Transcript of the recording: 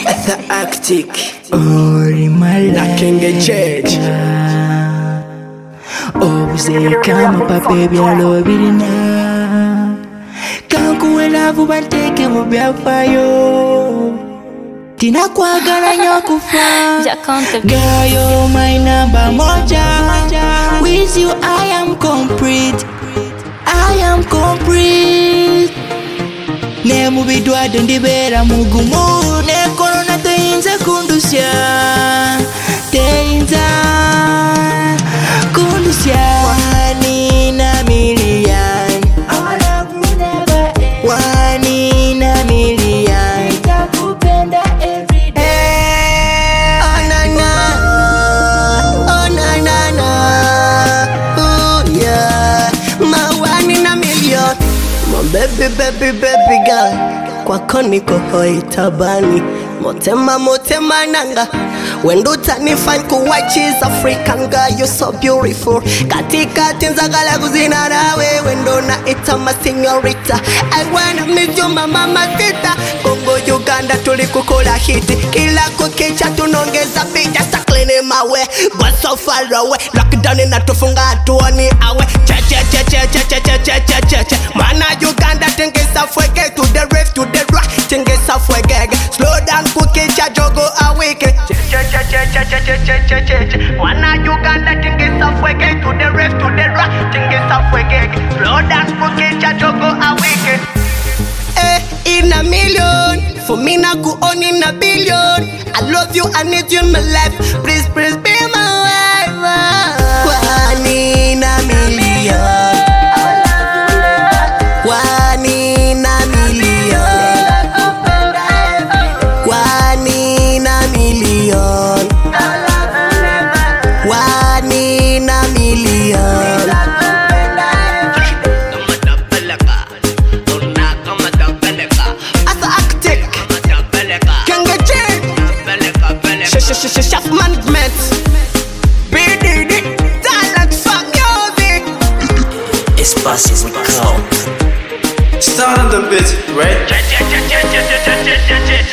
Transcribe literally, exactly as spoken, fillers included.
The Arctic Nakenge Church obuze kama pape byalo birina kankuwela vuba nteke mu byafayo tinakwagala nnyo kufa girl you're my number moja with you I am complete I am complete ne mubidwade ndibera mugumu ne korona teyinza kundusya teyinza kundusya one in a million our love will never end one in a million nitakupenda every day oh na na oh na na na oh yeah my one in a million my baby baby baby girl kwako niko hoi tabani motema motema nanga wendo utanifanya kuwa cheese African girl you so beautiful katika tinzagala kuzina nawe wendo na ita ma señorita I wanna meet you mama matita Congo Uganda tulikukola hiti kila kukicha tunongeza picha saklini mawe go so far away lockdown inatufunga tuoni awe cha cha cha cha cha cha cha cha cha cha mana Uganda tengesa fweke to the rave to the rock tengesa fweke slow down kukicha jogo aweke cha cha cha cha cha cha cha cha cha mana Uganda tengesa fweke to the rave to the rock tengesa fweke slow down kukicha jogo aweke eh in a million for me na ku own in a billion I love you I need you in my life please please be my wife one in a million one in a million one in a million one in a million Chef management B D D talent for music Espace with cloud. Start on the beat, right?